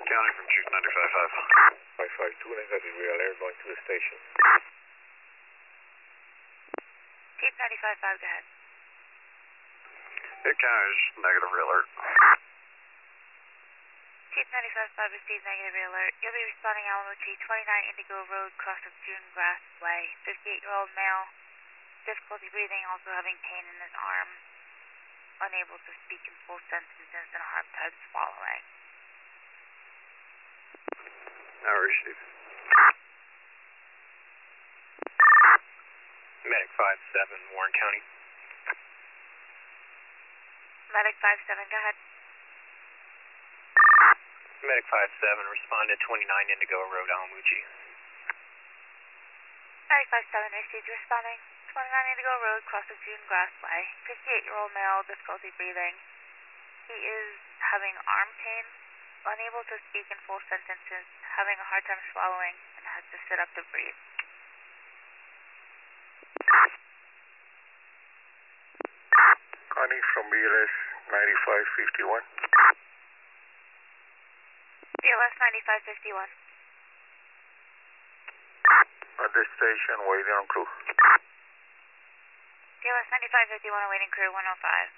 County from Chief 95.5. 552, negative real air going to the station. Chief 95.5, go ahead. Hit County is negative real alert. Chief 95.5 received negative alert. You'll be responding Alamuchi, 29 Indigo Road, cross of June Grass Way. 58-year-old male, difficulty breathing, also having pain in his arm, unable to speak in full sentences and a hard time swallowing. Now received. Medic 5-7, Warren County. Medic 5-7, go ahead. Medic 5-7, responded 29 Indigo Road, Alamuchi. Medic 5-7 received responding 29 Indigo Road, cross of June Grass Way. 58-year-old male, difficulty breathing. He is having arm pain, unable to speak in full sentences, having a hard time swallowing, and has to sit up to breathe. Connie from BLS 9551. BLS 9551. At the station, waiting on crew. BLS 9551 awaiting crew 105.